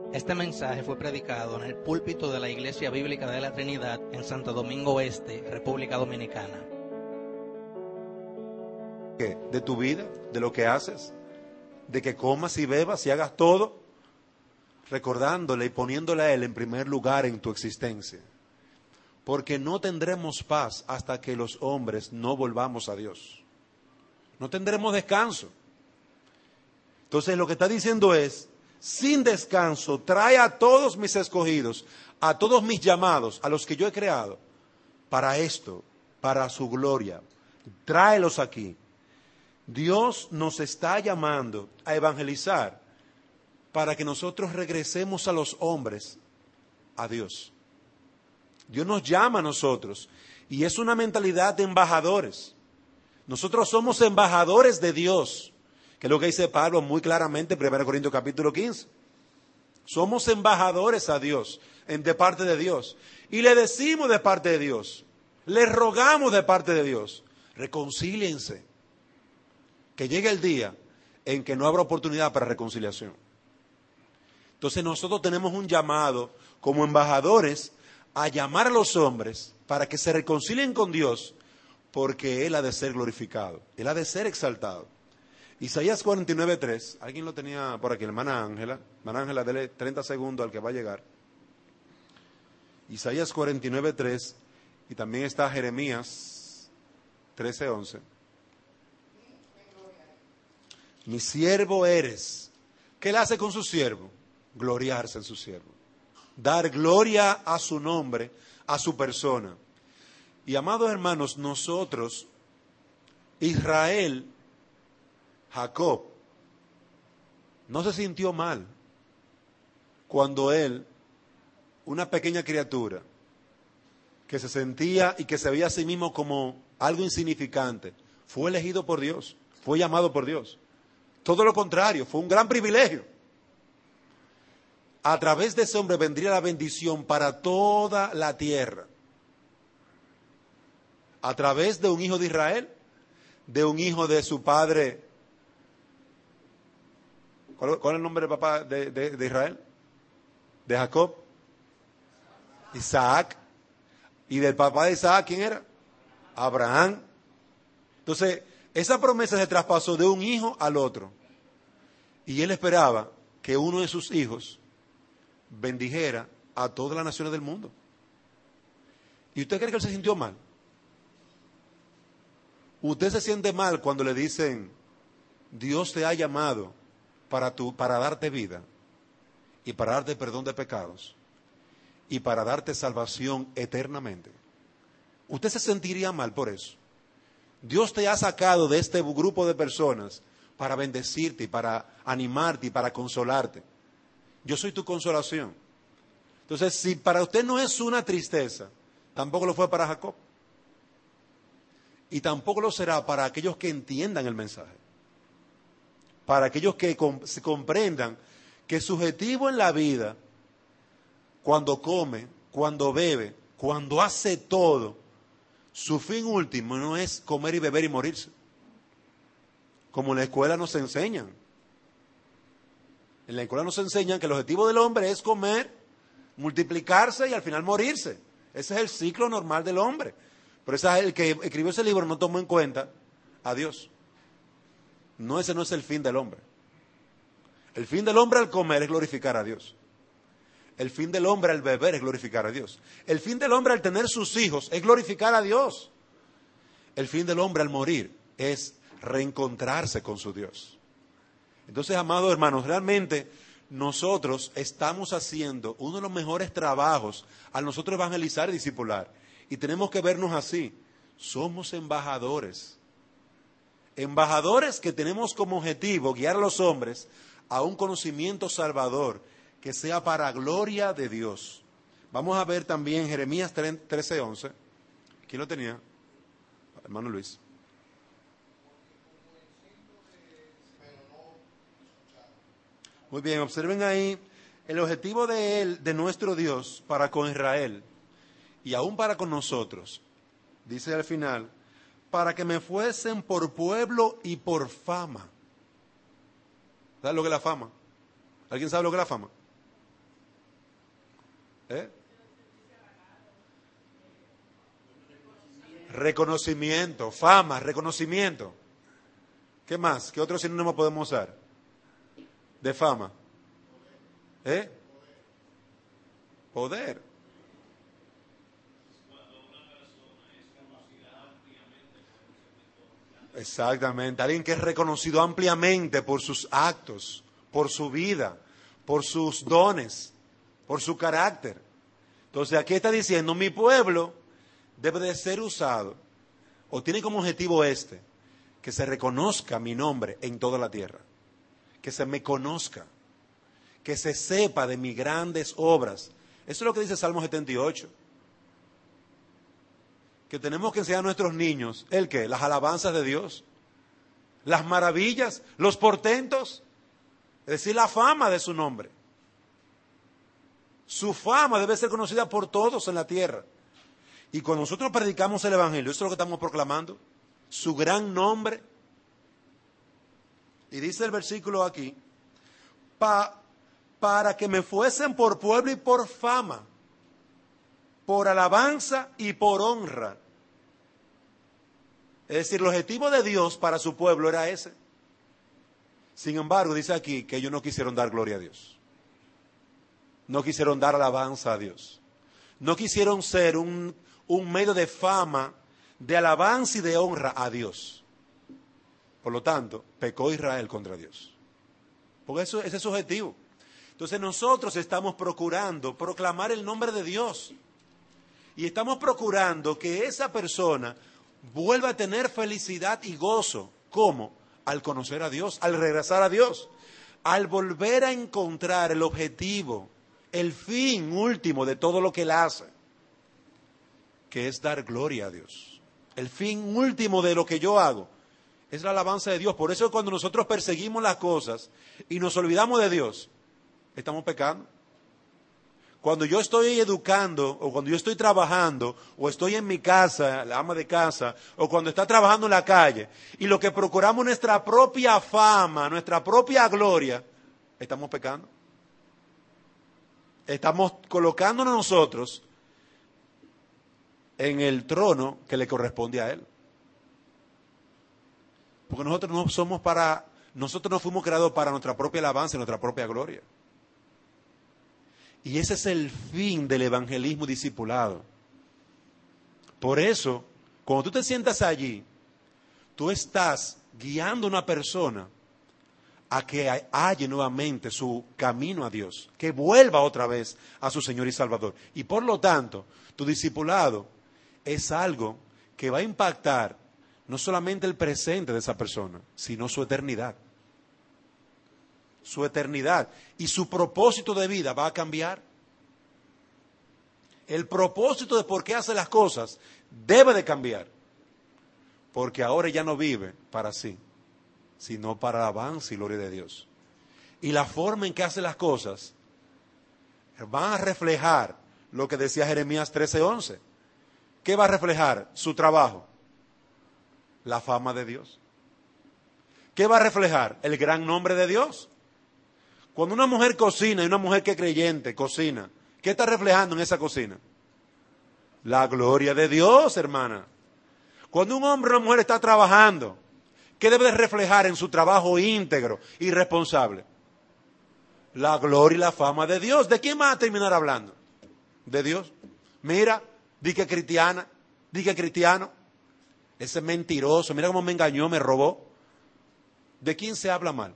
Este mensaje fue predicado en el púlpito de la Iglesia Bíblica de la Trinidad en Santo Domingo Este, República Dominicana. De tu vida, de lo que haces, de que comas y bebas y hagas todo, recordándole y poniéndole a Él en primer lugar en tu existencia. Porque no tendremos paz hasta que los hombres no volvamos a Dios. No tendremos descanso. Entonces lo que está diciendo es, sin descanso, trae a todos mis escogidos, a todos mis llamados, a los que yo he creado, para esto, para su gloria. Tráelos aquí. Dios nos está llamando a evangelizar para que nosotros regresemos a los hombres, a Dios. Dios nos llama a nosotros y es una mentalidad de embajadores. Nosotros somos embajadores de Dios, que es lo que dice Pablo muy claramente en 1 Corintios capítulo 15. Somos embajadores a Dios, de parte de Dios. Y le decimos de parte de Dios, le rogamos de parte de Dios, reconcíliense. Que llegue el día en que no habrá oportunidad para reconciliación. Entonces nosotros tenemos un llamado como embajadores a llamar a los hombres para que se reconcilien con Dios, porque Él ha de ser glorificado, Él ha de ser exaltado. Isaías 49:3, alguien lo tenía por aquí, hermana Ángela, dele 30 segundos al que va a llegar. Isaías 49:3 y también está Jeremías 13:11. Mi siervo eres. ¿Qué él hace con su siervo? Gloriarse en su siervo. Dar gloria a su nombre, a su persona. Y amados hermanos, nosotros, Israel, Jacob, no se sintió mal cuando él, una pequeña criatura, que se sentía y que se veía a sí mismo como algo insignificante, fue elegido por Dios, fue llamado por Dios. Todo lo contrario, fue un gran privilegio. A través de ese hombre vendría la bendición para toda la tierra. A través de un hijo de Israel, de un hijo de su padre. ¿Cuál es el nombre del papá de Israel? De Jacob. Isaac. ¿Y del papá de Isaac quién era? Abraham. Entonces, esa promesa se traspasó de un hijo al otro. Y él esperaba que uno de sus hijos bendijera a todas las naciones del mundo. ¿Y usted cree que él se sintió mal? Usted se siente mal cuando le dicen, Dios te ha llamado para darte vida y para darte perdón de pecados y para darte salvación eternamente. Usted se sentiría mal por eso. Dios te ha sacado de este grupo de personas para bendecirte y para animarte y para consolarte. Yo soy tu consolación. Entonces, si para usted no es una tristeza, tampoco lo fue para Jacob. Y tampoco lo será para aquellos que entiendan el mensaje. Para aquellos que se comprendan que su objetivo en la vida, cuando come, cuando bebe, cuando hace todo, su fin último no es comer y beber y morirse. Como en la escuela nos enseñan. En la escuela nos enseñan que el objetivo del hombre es comer, multiplicarse y al final morirse. Ese es el ciclo normal del hombre. Pero el que escribió ese libro no tomó en cuenta a Dios. No, ese no es el fin del hombre. El fin del hombre al comer es glorificar a Dios. El fin del hombre al beber es glorificar a Dios. El fin del hombre al tener sus hijos es glorificar a Dios. El fin del hombre al morir es reencontrarse con su Dios. Entonces, amados hermanos, realmente nosotros estamos haciendo uno de los mejores trabajos al nosotros evangelizar y discipular. Y tenemos que vernos así. Somos embajadores. Embajadores que tenemos como objetivo guiar a los hombres a un conocimiento salvador que sea para gloria de Dios. Vamos a ver también Jeremías 13:11. ¿Quién lo tenía? Hermano Luis. Muy bien, observen ahí el objetivo de él, de nuestro Dios, para con Israel y aún para con nosotros. Dice al final, para que me fuesen por pueblo y por fama. ¿Sabes lo que es la fama? ¿Alguien sabe lo que es la fama? ¿Eh? Reconocimiento, fama, reconocimiento. ¿Qué más? ¿Qué otro sinónimo podemos usar? De fama. ¿Eh? Poder. Exactamente. Alguien que es reconocido ampliamente por sus actos, por su vida, por sus dones, por su carácter. Entonces aquí está diciendo, mi pueblo debe de ser usado, o tiene como objetivo que se reconozca mi nombre en toda la tierra, que se me conozca, que se sepa de mis grandes obras. Eso es lo que dice Salmo 78. Que tenemos que enseñar a nuestros niños, ¿el qué? Las alabanzas de Dios, las maravillas, los portentos, es decir, la fama de su nombre. Su fama debe ser conocida por todos en la tierra. Y cuando nosotros predicamos el Evangelio, eso es lo que estamos proclamando, su gran nombre. Y dice el versículo aquí, para que me fuesen por pueblo y por fama, por alabanza y por honra. Es decir, el objetivo de Dios para su pueblo era ese. Sin embargo, dice aquí que ellos no quisieron dar gloria a Dios. No quisieron dar alabanza a Dios. No quisieron ser un medio de fama, de alabanza y de honra a Dios. Por lo tanto, pecó Israel contra Dios. Porque ese es su objetivo. Entonces nosotros estamos procurando proclamar el nombre de Dios. Y estamos procurando que esa persona vuelva a tener felicidad y gozo. ¿Cómo? Al conocer a Dios, al regresar a Dios, al volver a encontrar el objetivo, el fin último de todo lo que Él hace, que es dar gloria a Dios. El fin último de lo que yo hago es la alabanza de Dios. Por eso cuando nosotros perseguimos las cosas y nos olvidamos de Dios, estamos pecando. Cuando yo estoy educando, o cuando yo estoy trabajando, o estoy en mi casa, la ama de casa, o cuando está trabajando en la calle, y lo que procuramos nuestra propia fama, nuestra propia gloria, estamos pecando. Estamos colocándonos nosotros en el trono que le corresponde a Él. Porque nosotros no fuimos creados para nuestra propia alabanza y nuestra propia gloria. Y ese es el fin del evangelismo discipulado. Por eso, cuando tú te sientas allí, tú estás guiando a una persona a que halle nuevamente su camino a Dios, que vuelva otra vez a su Señor y Salvador. Y por lo tanto, tu discipulado es algo que va a impactar no solamente el presente de esa persona, sino su eternidad. Su eternidad y su propósito de vida va a cambiar. El propósito de por qué hace las cosas debe de cambiar, porque ahora ya no vive para sí, sino para la alabanza y gloria de Dios. Y la forma en que hace las cosas van a reflejar lo que decía Jeremías 13:11. ¿Qué va a reflejar? Su trabajo, la fama de Dios. ¿Qué va a reflejar? El gran nombre de Dios. Cuando una mujer cocina y una mujer que es creyente cocina, ¿qué está reflejando en esa cocina? La gloria de Dios, hermana. Cuando un hombre o una mujer está trabajando, ¿qué debe de reflejar en su trabajo íntegro y responsable? La gloria y la fama de Dios. ¿De quién va a terminar hablando? De Dios. Mira, di que cristiana, di que cristiano. Ese mentiroso, mira cómo me engañó, me robó. ¿De quién se habla mal?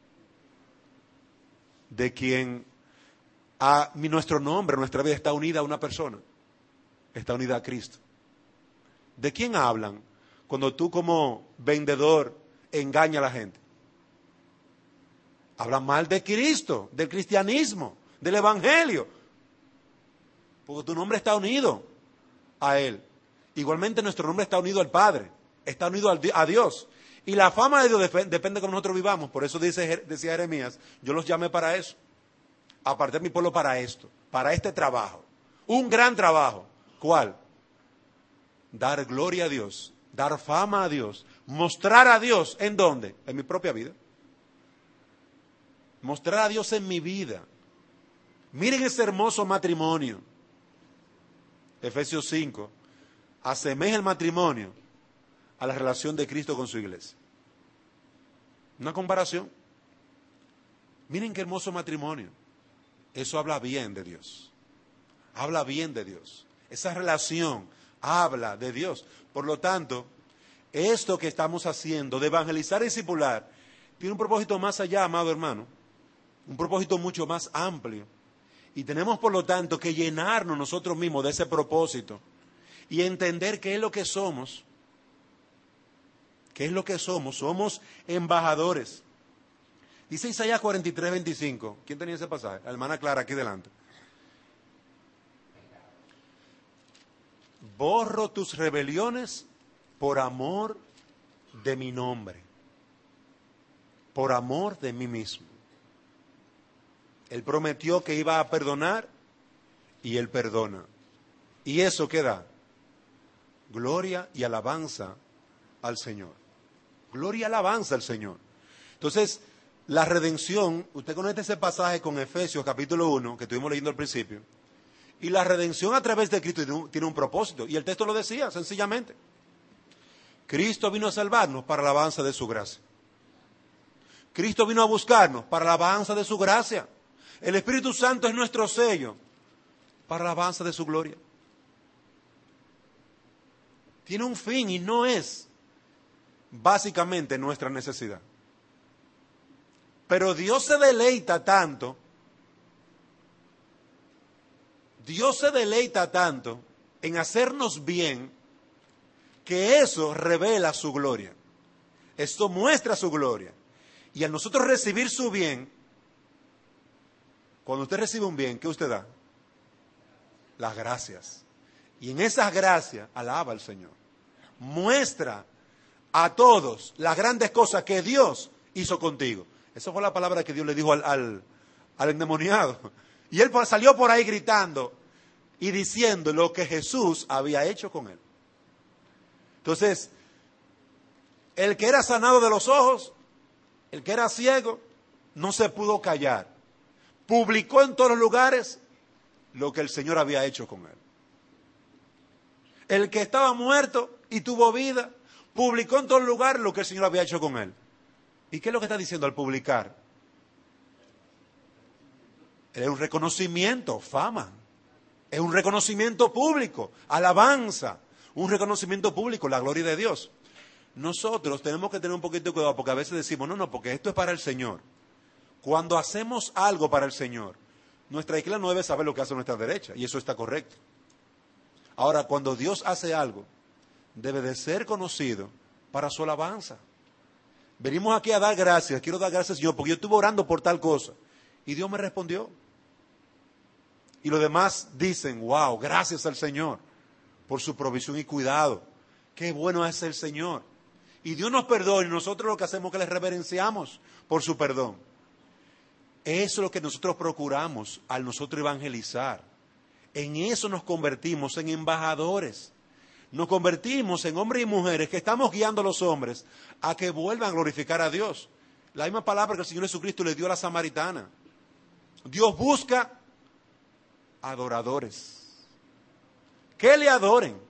De quien nuestro nombre, nuestra vida está unida a una persona, está unida a Cristo. ¿De quién hablan cuando tú como vendedor engañas a la gente? Hablan mal de Cristo, del cristianismo, del evangelio, porque tu nombre está unido a Él. Igualmente nuestro nombre está unido al Padre, está unido a Dios. Y la fama de Dios depende de cómo nosotros vivamos. Por eso decía Jeremías, yo los llamé para eso. Aparté mi pueblo para esto, para este trabajo. Un gran trabajo. ¿Cuál? Dar gloria a Dios, dar fama a Dios, mostrar a Dios. ¿En dónde? En mi propia vida. Mostrar a Dios en mi vida. Miren ese hermoso matrimonio. Efesios 5 asemeja el matrimonio a la relación de Cristo con su iglesia. Una comparación. Miren qué hermoso matrimonio. Eso habla bien de Dios. Habla bien de Dios. Esa relación habla de Dios. Por lo tanto, esto que estamos haciendo de evangelizar y discipular tiene un propósito más allá, amado hermano. Un propósito mucho más amplio. Y tenemos, por lo tanto, que llenarnos nosotros mismos de ese propósito y entender qué es lo que somos. ¿Qué es lo que somos? Somos embajadores. Dice Isaías 43, 25. ¿Quién tenía ese pasaje? La hermana Clara, aquí delante. Borro tus rebeliones por amor de mi nombre. Por amor de mí mismo. Él prometió que iba a perdonar y Él perdona. ¿Y eso qué da? Gloria y alabanza al Señor. Gloria y alabanza al Señor. Entonces, la redención, usted conecta ese pasaje con Efesios capítulo 1, que estuvimos leyendo al principio, y la redención a través de Cristo tiene un propósito, y el texto lo decía sencillamente. Cristo vino a salvarnos para la alabanza de su gracia. Cristo vino a buscarnos para la alabanza de su gracia. El Espíritu Santo es nuestro sello para la alabanza de su gloria. Tiene un fin y no es básicamente nuestra necesidad. Pero Dios se deleita tanto, en hacernos bien, que eso revela su gloria. Esto muestra su gloria. Y al nosotros recibir su bien, cuando usted recibe un bien, ¿qué usted da? Las gracias. Y en esas gracias alaba al Señor. Muestra a todos las grandes cosas que Dios hizo contigo. Esa fue la palabra que Dios le dijo al endemoniado. Y él salió por ahí gritando y diciendo lo que Jesús había hecho con él. Entonces, el que era sanado de los ojos, el que era ciego, no se pudo callar. Publicó en todos los lugares lo que el Señor había hecho con él. El que estaba muerto y tuvo vida, publicó en todos los lugares lo que el Señor había hecho con él. ¿Y qué es lo que está diciendo al publicar? Es un reconocimiento, fama. Es un reconocimiento público, alabanza. Un reconocimiento público, la gloria de Dios. Nosotros tenemos que tener un poquito de cuidado porque a veces decimos, no, porque esto es para el Señor. Cuando hacemos algo para el Señor, nuestra izquierda no debe saber lo que hace nuestra derecha, y eso está correcto. Ahora, cuando Dios hace algo, debe de ser conocido para su alabanza. Venimos aquí a dar gracias, quiero dar gracias, Señor, porque yo estuve orando por tal cosa, y Dios me respondió. Y los demás dicen, wow, gracias al Señor por su provisión y cuidado. Qué bueno es el Señor. Y Dios nos perdona, y nosotros lo que hacemos es que le reverenciamos por su perdón. Eso es lo que nosotros procuramos al nosotros evangelizar. En eso nos convertimos en embajadores. Nos convertimos en hombres y mujeres que estamos guiando a los hombres a que vuelvan a glorificar a Dios. La misma palabra que el Señor Jesucristo le dio a la samaritana. Dios busca adoradores. Que le adoren.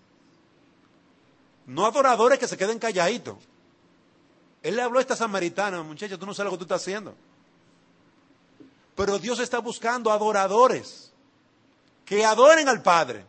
No adoradores que se queden calladitos. Él le habló a esta samaritana, muchacha, tú no sabes lo que tú estás haciendo. Pero Dios está buscando adoradores que adoren al Padre.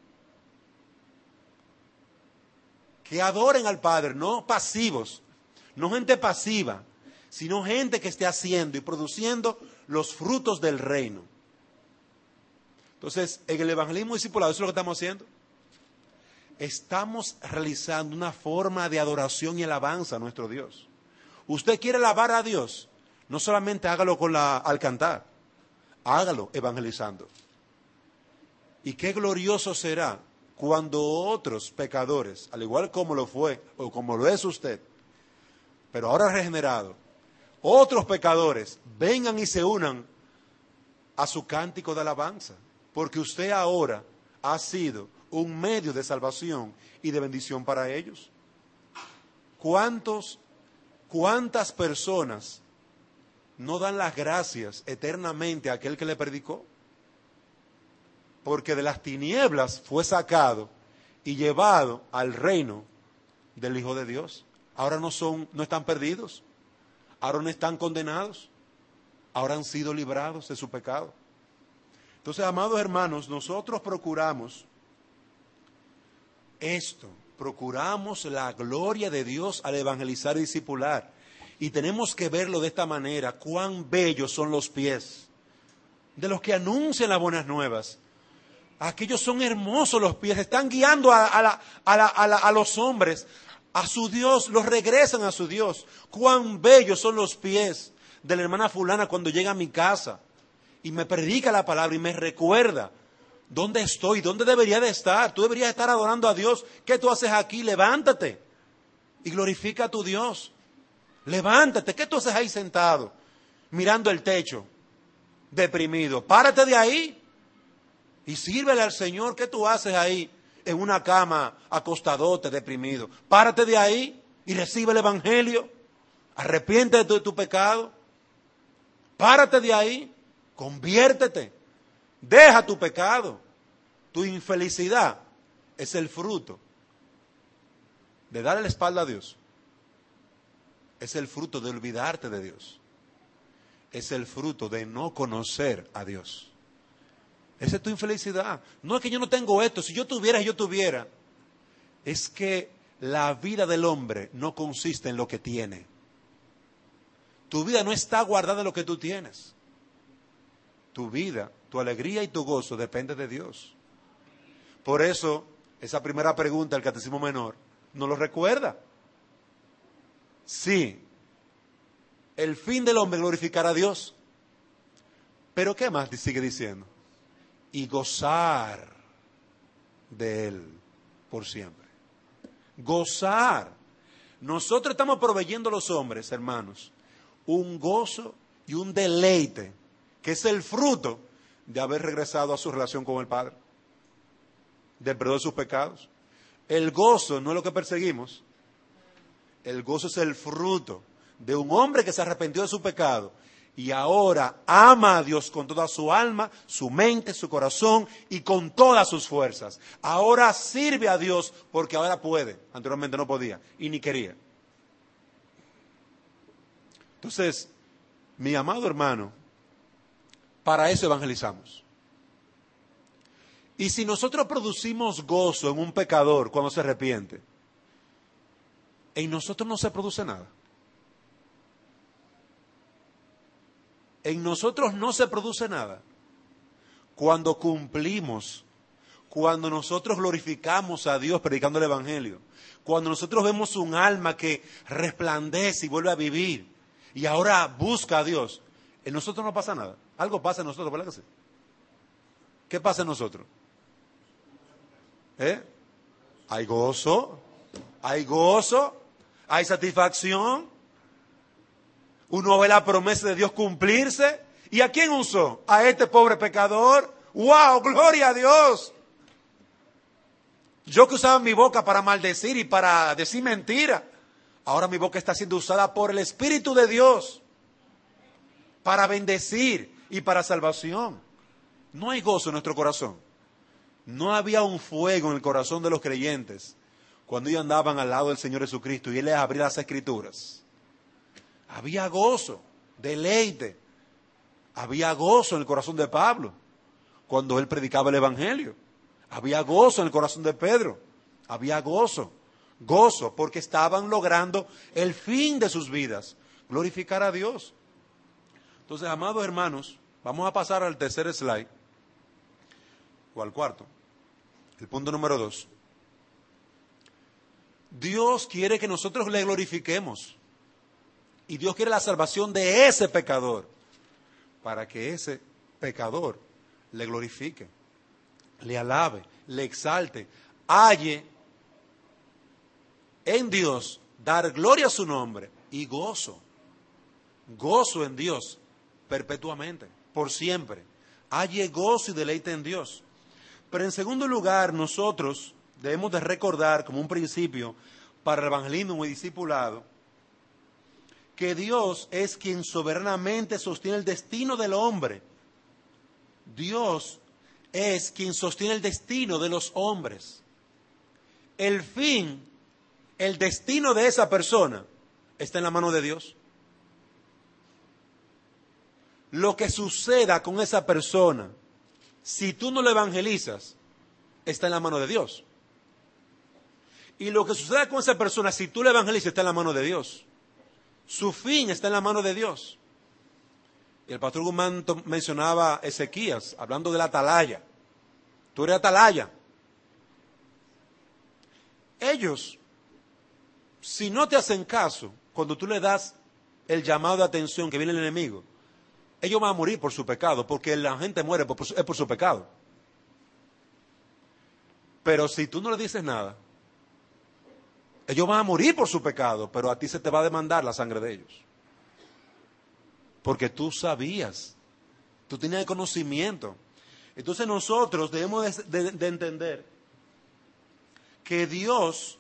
Que adoren al Padre, no pasivos, no gente pasiva, sino gente que esté haciendo y produciendo los frutos del reino. Entonces, en el evangelismo discipulado, eso es lo que estamos haciendo. Estamos realizando una forma de adoración y alabanza a nuestro Dios. Usted quiere alabar a Dios, no solamente hágalo al cantar, hágalo evangelizando. Y qué glorioso será cuando otros pecadores, al igual como lo fue o como lo es usted, pero ahora regenerado, otros pecadores vengan y se unan a su cántico de alabanza, porque usted ahora ha sido un medio de salvación y de bendición para ellos. ¿Cuántas personas no dan las gracias eternamente a aquel que le predicó? Porque de las tinieblas fue sacado y llevado al reino del Hijo de Dios. Ahora no están perdidos, ahora no están condenados, ahora han sido librados de su pecado. Entonces, amados hermanos, nosotros procuramos esto, procuramos la gloria de Dios al evangelizar y discipular. Y tenemos que verlo de esta manera: cuán bellos son los pies de los que anuncian las buenas nuevas. Aquellos son hermosos los pies, están guiando a los hombres a su Dios, los regresan a su Dios. Cuán bellos son los pies de la hermana fulana cuando llega a mi casa y me predica la palabra y me recuerda dónde estoy, dónde debería de estar. Tú deberías estar adorando a Dios. ¿Qué tú haces aquí? Levántate y glorifica a tu Dios. Levántate. ¿Qué tú haces ahí sentado mirando el techo, deprimido? Párate de ahí y sírvele al Señor. ¿Qué tú haces ahí en una cama acostadote, deprimido? Párate de ahí y recibe el evangelio. Arrepiéntete de tu pecado. Párate de ahí. Conviértete. Deja tu pecado. Tu infelicidad es el fruto de darle la espalda a Dios. Es el fruto de olvidarte de Dios. Es el fruto de no conocer a Dios. Esa es tu infelicidad. No es que yo no tengo esto. Si yo tuviera. Es que la vida del hombre no consiste en lo que tiene. Tu vida no está guardada en lo que tú tienes. Tu vida, tu alegría y tu gozo depende de Dios. Por eso, esa primera pregunta del Catecismo Menor nos lo recuerda. Sí, el fin del hombre es glorificar a Dios. Pero ¿qué más sigue diciendo? Y gozar de Él por siempre. Gozar. Nosotros estamos proveyendo a los hombres, hermanos, un gozo y un deleite, que es el fruto de haber regresado a su relación con el Padre, del perdón de sus pecados. El gozo no es lo que perseguimos. El gozo es el fruto de un hombre que se arrepintió de su pecado y ahora ama a Dios con toda su alma, su mente, su corazón y con todas sus fuerzas. Ahora sirve a Dios porque ahora puede. Anteriormente no podía y ni quería. Entonces, mi amado hermano, para eso evangelizamos. Y si nosotros producimos gozo en un pecador cuando se arrepiente, en nosotros no se produce nada. En nosotros no se produce nada. Cuando cumplimos, cuando nosotros glorificamos a Dios predicando el Evangelio, cuando nosotros vemos un alma que resplandece y vuelve a vivir y ahora busca a Dios, en nosotros no pasa nada. Algo pasa en nosotros, ¿verdad que sí? ¿Qué pasa en nosotros? Hay gozo, hay satisfacción. Uno ve la promesa de Dios cumplirse. ¿Y a quién usó? A este pobre pecador. ¡Wow! ¡Gloria a Dios! Yo que usaba mi boca para maldecir y para decir mentira, ahora mi boca está siendo usada por el Espíritu de Dios para bendecir y para salvación. No hay gozo en nuestro corazón. No había un fuego en el corazón de los creyentes cuando ellos andaban al lado del Señor Jesucristo y Él les abría las Escrituras. Había gozo, deleite. Había gozo en el corazón de Pablo cuando él predicaba el Evangelio. Había gozo en el corazón de Pedro. Había gozo porque estaban logrando el fin de sus vidas, glorificar a Dios. Entonces, amados hermanos, vamos a pasar al tercer slide, o al cuarto, el punto número 2. Dios quiere que nosotros le glorifiquemos. Y Dios quiere la salvación de ese pecador, para que ese pecador le glorifique, le alabe, le exalte, halle en Dios dar gloria a su nombre y gozo en Dios perpetuamente, por siempre. Halle gozo y deleite en Dios. Pero en segundo lugar, nosotros debemos de recordar como un principio para el evangelismo y discipulado, que Dios es quien soberanamente sostiene el destino del hombre. Dios es quien sostiene el destino de los hombres. El fin, el destino de esa persona está en la mano de Dios. Lo que suceda con esa persona, si tú no lo evangelizas, está en la mano de Dios. Y lo que suceda con esa persona, si tú lo evangelizas, está en la mano de Dios. Su fin está en la mano de Dios. Y el pastor Guzmán mencionaba Ezequías, hablando de la atalaya. Tú eres atalaya. Ellos, si no te hacen caso, cuando tú le das el llamado de atención que viene el enemigo, ellos van a morir por su pecado, porque la gente muere es por su pecado. Pero si tú no le dices nada, ellos van a morir por su pecado, pero a ti se te va a demandar la sangre de ellos. Porque tú sabías, tú tenías el conocimiento. Entonces nosotros debemos de entender que Dios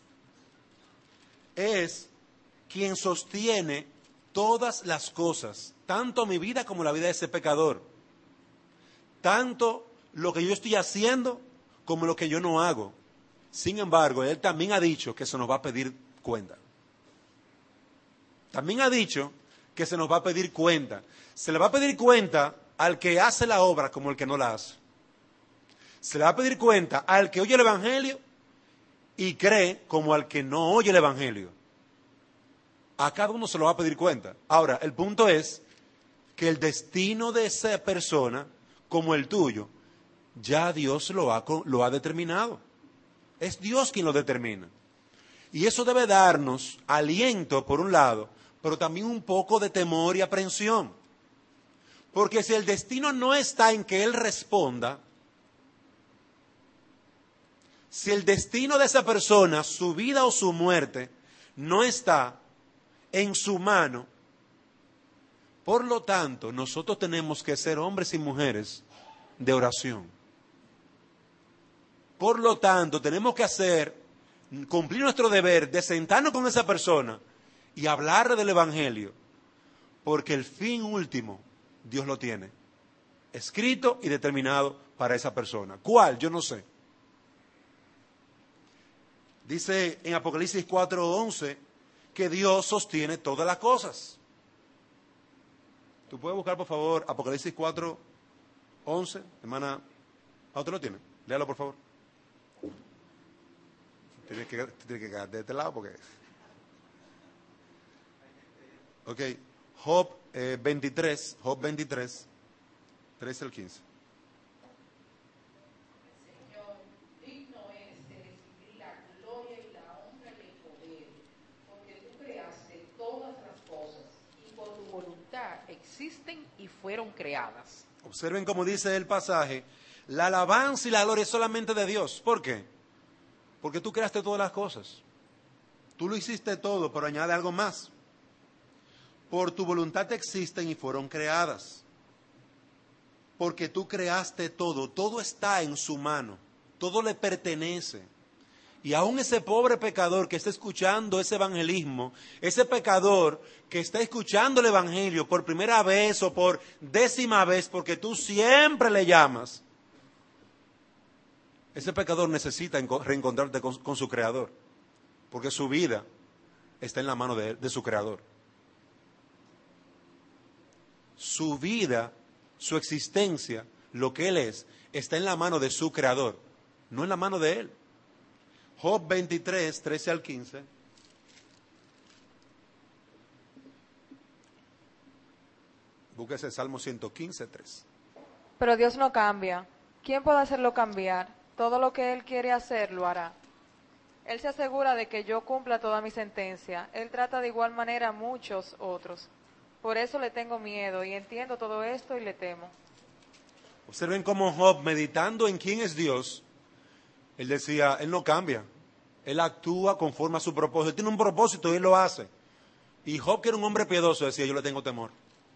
es quien sostiene todas las cosas, tanto mi vida como la vida de ese pecador, tanto lo que yo estoy haciendo como lo que yo no hago. Sin embargo, Él también ha dicho que se nos va a pedir cuenta. También ha dicho que se nos va a pedir cuenta. Se le va a pedir cuenta al que hace la obra como el que no la hace. Se le va a pedir cuenta al que oye el Evangelio y cree como al que no oye el Evangelio. A cada uno se lo va a pedir cuenta. Ahora, el punto es que el destino de esa persona, como el tuyo, ya Dios lo ha determinado. Es Dios quien lo determina. Y eso debe darnos aliento, por un lado, pero también un poco de temor y aprensión. Porque si el destino no está en que Él responda, si el destino de esa persona, su vida o su muerte, no está en su mano, por lo tanto, nosotros tenemos que ser hombres y mujeres de oración. Por lo tanto, tenemos que cumplir nuestro deber de sentarnos con esa persona y hablar del Evangelio, porque el fin último Dios lo tiene escrito y determinado para esa persona. ¿Cuál? Yo no sé. Dice en Apocalipsis 4:11 que Dios sostiene todas las cosas. ¿Tú puedes buscar, por favor, Apocalipsis 4:11? Hermana, ¿usted lo tiene? Léalo, por favor. Tienes que quedar de este lado porque... Ok, Job 23, 13 al 15. Señor, digno eres de recibir la gloria y la honra y el poder, porque tú creaste todas las cosas y por tu voluntad existen y fueron creadas. Observen cómo dice el pasaje, la alabanza y la gloria es solamente de Dios. ¿Por qué? Porque tú creaste todas las cosas. Tú lo hiciste todo, pero añade algo más. Por tu voluntad existen y fueron creadas. Porque tú creaste todo, todo está en su mano, todo le pertenece. Y aún ese pobre pecador que está escuchando ese evangelismo, ese pecador que está escuchando el evangelio por primera vez o por 10ª vez, porque tú siempre le llamas, ese pecador necesita reencontrarte con su Creador, porque su vida está en la mano de su Creador. Su vida, su existencia, lo que Él es, está en la mano de su Creador, no en la mano de Él. Job 23, 13 al 15. Búsquese Salmo 115, 3. Pero Dios no cambia. ¿Quién puede hacerlo cambiar? Todo lo que Él quiere hacer, lo hará. Él se asegura de que yo cumpla toda mi sentencia. Él trata de igual manera a muchos otros. Por eso le tengo miedo y entiendo todo esto y le temo. Observen cómo Job, meditando en quién es Dios, él decía, Él no cambia. Él actúa conforme a su propósito. Él tiene un propósito y Él lo hace. Y Job, que era un hombre piadoso, decía, yo le tengo temor.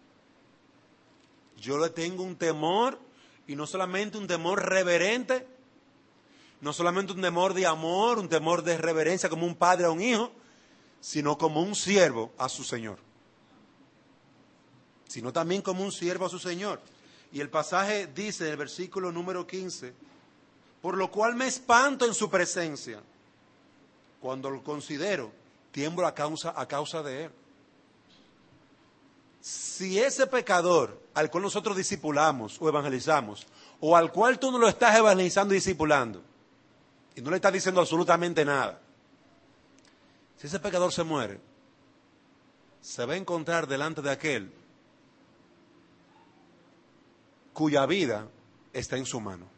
Yo le tengo un temor, y no solamente un temor reverente, no solamente un temor de amor, un temor de reverencia como un padre a un hijo, sino como un siervo a su Señor. sino también como un siervo a su Señor. Y el pasaje dice en el versículo número 15, por lo cual me espanto en su presencia. Cuando lo considero, tiemblo a causa de él. Si ese pecador al cual nosotros discipulamos o evangelizamos, o al cual tú no lo estás evangelizando y discipulando, y no le estás diciendo absolutamente nada, si ese pecador se muere, se va a encontrar delante de aquel cuya vida está en su mano.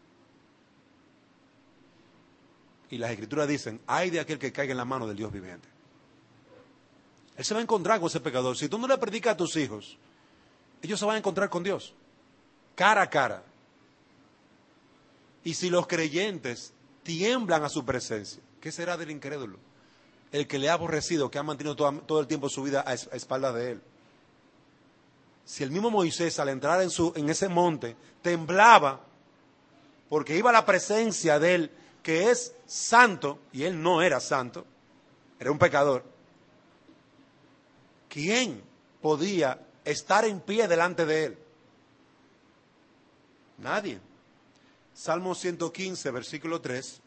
Y las Escrituras dicen, ay de aquel que caiga en la mano del Dios viviente. Él se va a encontrar con ese pecador. Si tú no le predicas a tus hijos, ellos se van a encontrar con Dios, cara a cara. Y si los creyentes tiemblan a su presencia, ¿qué será del incrédulo? El que le ha aborrecido, que ha mantenido todo el tiempo su vida a espaldas de él. Si el mismo Moisés al entrar en ese monte temblaba porque iba a la presencia de él, que es santo, y él no era santo, era un pecador, ¿quién podía estar en pie delante de él? Nadie. Salmo 115, versículo 3.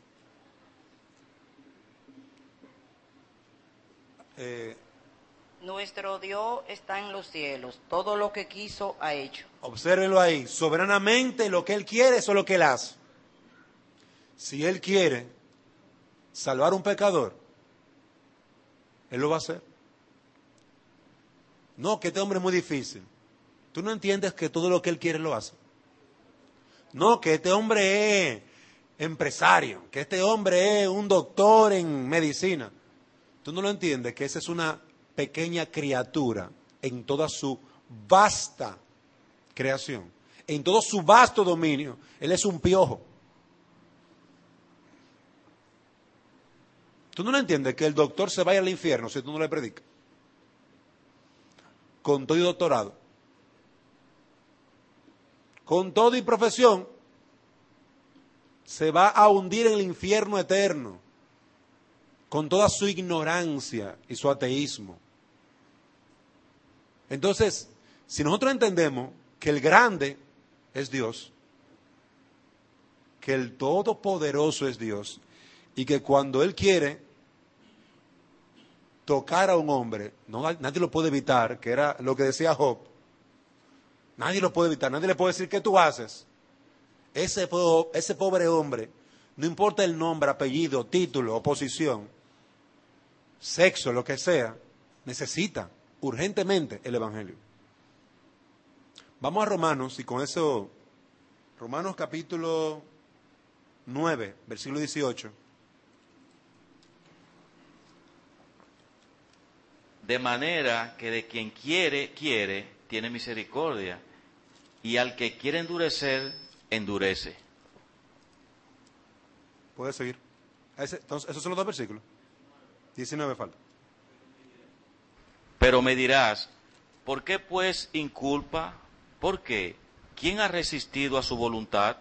Nuestro Dios está en los cielos, todo lo que quiso ha hecho. Obsérvenlo ahí, soberanamente lo que él quiere, eso es lo que él hace. Si él quiere salvar a un pecador, él lo va a hacer. No, que este hombre es muy difícil. Tú no entiendes que todo lo que él quiere lo hace. No, que este hombre es empresario, que este hombre es un doctor en medicina. Tú no lo entiendes, que esa es una pequeña criatura en toda su vasta creación, en todo su vasto dominio. Él es un piojo. Tú no lo entiendes, que el doctor se vaya al infierno si tú no le predicas. Con todo y doctorado, con todo y profesión, se va a hundir en el infierno eterno, con toda su ignorancia y su ateísmo. Entonces, si nosotros entendemos que el grande es Dios, que el todopoderoso es Dios, y que cuando Él quiere tocar a un hombre, nadie lo puede evitar, que era lo que decía Job. Nadie lo puede evitar, nadie le puede decir, ¿qué tú haces? Ese pobre hombre, no importa el nombre, apellido, título, oposición, sexo, lo que sea, necesita urgentemente el Evangelio. Vamos a Romanos, y con eso, Romanos capítulo 9, versículo 18. De manera que de quien quiere, tiene misericordia, y al que quiere endurecer, endurece. Puedes seguir. Entonces, esos son los dos versículos. 19 falta. Pero me dirás, ¿por qué pues inculpa? ¿Por qué? ¿Quién ha resistido a su voluntad?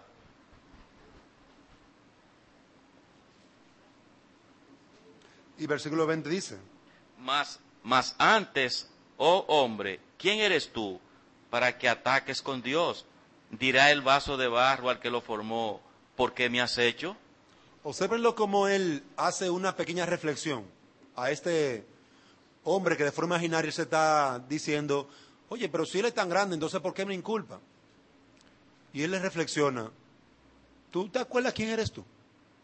Y versículo 20 dice, Mas antes, oh hombre, ¿quién eres tú para que ataques con Dios? Dirá el vaso de barro al que lo formó, ¿por qué me has hecho? obsérvenlo como él hace una pequeña reflexión a este hombre que de forma imaginaria se está diciendo, oye, pero si él es tan grande, entonces ¿por qué me inculpa? Y él le reflexiona, ¿tú te acuerdas quién eres tú?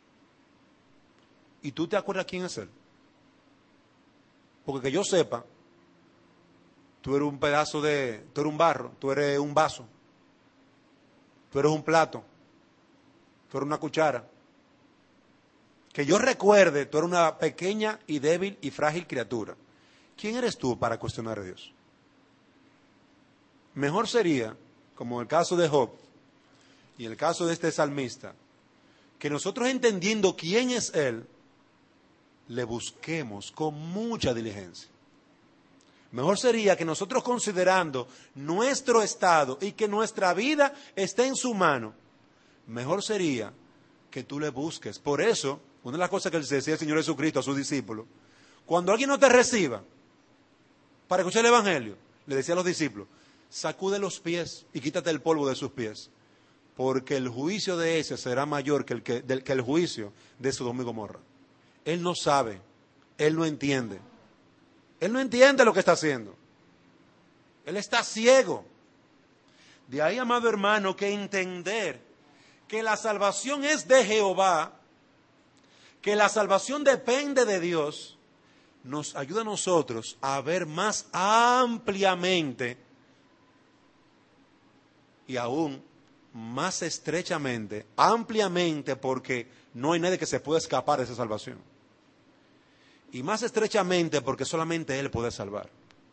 ¿Y tú te acuerdas quién es él? Porque que yo sepa, tú eres un pedazo tú eres un barro, tú eres un vaso, tú eres un plato, tú eres una cuchara. Que yo recuerde, tú eres una pequeña y débil y frágil criatura. ¿Quién eres tú para cuestionar a Dios? Mejor sería, como el caso de Job y el caso de este salmista, que nosotros entendiendo quién es Él, le busquemos con mucha diligencia. Mejor sería que nosotros considerando nuestro estado y que nuestra vida esté en su mano, mejor sería que tú le busques. Por eso, una de las cosas que le decía el Señor Jesucristo a sus discípulos, cuando alguien no te reciba para escuchar el Evangelio, le decía a los discípulos, sacude los pies y quítate el polvo de sus pies, porque el juicio de ese será mayor que el juicio de Sodoma y Gomorra. Él no sabe, él no entiende. Él no entiende lo que está haciendo. Él está ciego. De ahí, amado hermano, que entender que la salvación es de Jehová, que la salvación depende de Dios, nos ayuda a nosotros a ver más ampliamente y aún más estrechamente, ampliamente, porque no hay nadie que se pueda escapar de esa salvación. Y más estrechamente porque solamente Él puede salvar.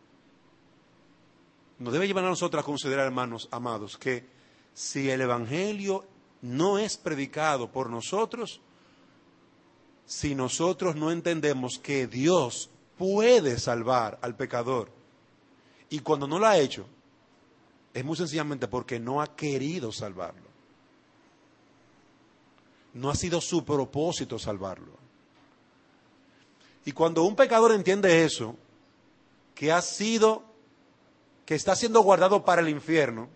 Nos debe llevar a nosotros a considerar, hermanos amados, que si el Evangelio no es predicado por nosotros, si nosotros no entendemos que Dios puede salvar al pecador, y cuando no lo ha hecho, es muy sencillamente porque no ha querido salvarlo. No ha sido su propósito salvarlo. Y cuando un pecador entiende eso, que está siendo guardado para el infierno,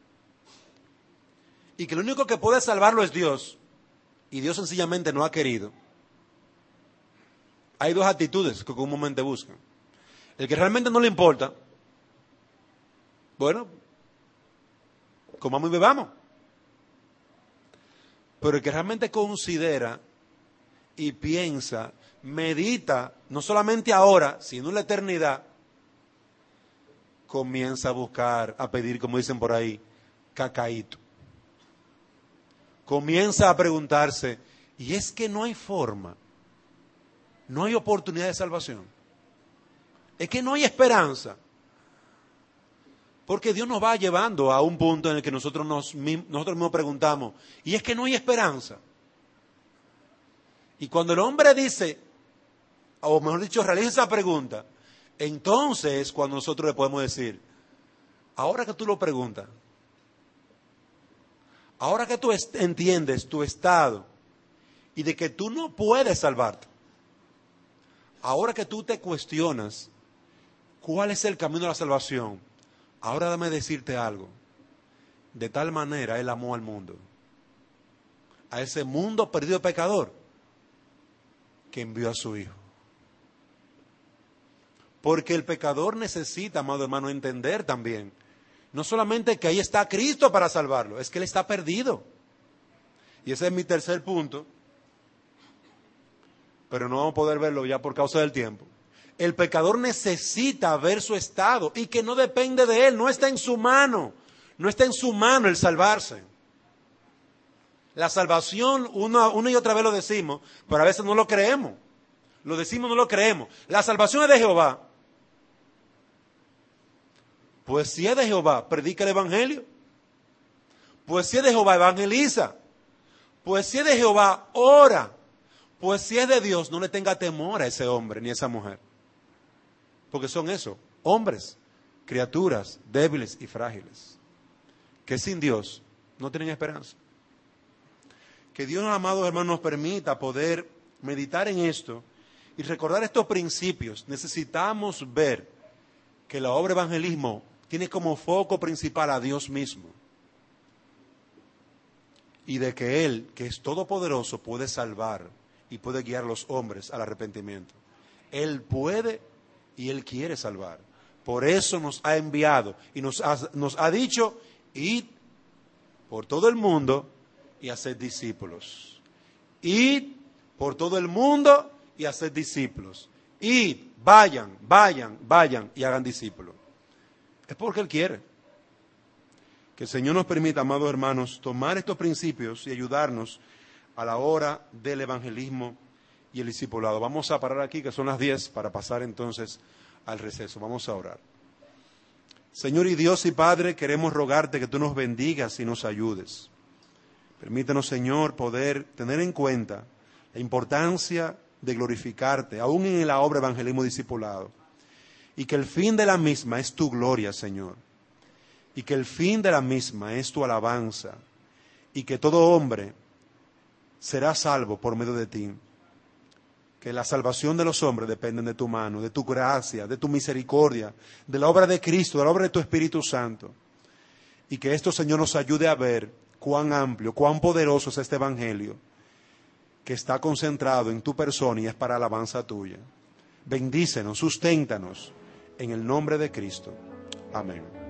y que lo único que puede salvarlo es Dios, y Dios sencillamente no ha querido, hay dos actitudes que comúnmente buscan. El que realmente no le importa, bueno, comamos y bebamos. Pero el que realmente considera y piensa, medita, no solamente ahora, sino en la eternidad, comienza a buscar, a pedir, como dicen por ahí, cacaíto. Comienza a preguntarse, y es que no hay forma, no hay oportunidad de salvación. Es que no hay esperanza. Porque Dios nos va llevando a un punto en el que nosotros mismos preguntamos, y es que no hay esperanza. Y cuando el hombre dice, o mejor dicho, realiza esa pregunta, entonces cuando nosotros le podemos decir, ahora que tú lo preguntas, ahora que tú entiendes tu estado y de que tú no puedes salvarte, ahora que tú te cuestionas cuál es el camino a la salvación, ahora dame decirte algo. De tal manera Él amó al mundo, a ese mundo perdido pecador, que envió a su Hijo. Porque el pecador necesita, amado hermano, entender también, no solamente que ahí está Cristo para salvarlo, es que Él está perdido. Y ese es mi tercer punto, pero no vamos a poder verlo ya por causa del tiempo. El pecador necesita ver su estado y que no depende de él, no está en su mano, no está en su mano el salvarse. La salvación, una y otra vez lo decimos, pero a veces no lo creemos. Lo decimos, no lo creemos. La salvación es de Jehová. Pues si es de Jehová, predica el evangelio. Pues si es de Jehová, evangeliza. Pues si es de Jehová, ora. Pues si es de Dios, no le tenga temor a ese hombre ni a esa mujer. Porque son eso, hombres, criaturas débiles y frágiles, que sin Dios no tienen esperanza. Que Dios, amados hermanos, nos permita poder meditar en esto y recordar estos principios. Necesitamos ver que la obra evangelismo tiene como foco principal a Dios mismo. Y de que Él, que es todopoderoso, puede salvar y puede guiar a los hombres al arrepentimiento. Él puede y Él quiere salvar. Por eso nos ha enviado y nos ha dicho, id por todo el mundo y haced discípulos. Id por todo el mundo y haced discípulos. Id, vayan y hagan discípulos. Es porque Él quiere. Que el Señor nos permita, amados hermanos, tomar estos principios y ayudarnos a la hora del evangelismo y el discipulado. Vamos a parar aquí, que son las 10, para pasar entonces al receso. Vamos a orar. Señor y Dios y Padre, queremos rogarte que tú nos bendigas y nos ayudes. Permítanos, Señor, poder tener en cuenta la importancia de glorificarte, aún en la obra evangelismo discipulado. Y que el fin de la misma es tu gloria, Señor. Y que el fin de la misma es tu alabanza. Y que todo hombre será salvo por medio de ti. que la salvación de los hombres depende de tu mano, de tu gracia, de tu misericordia, de la obra de Cristo, de la obra de tu Espíritu Santo. Y que esto, Señor, nos ayude a ver cuán amplio, cuán poderoso es este Evangelio, que está concentrado en tu persona y es para alabanza tuya. Bendícenos, susténtanos, en el nombre de Cristo. Amén.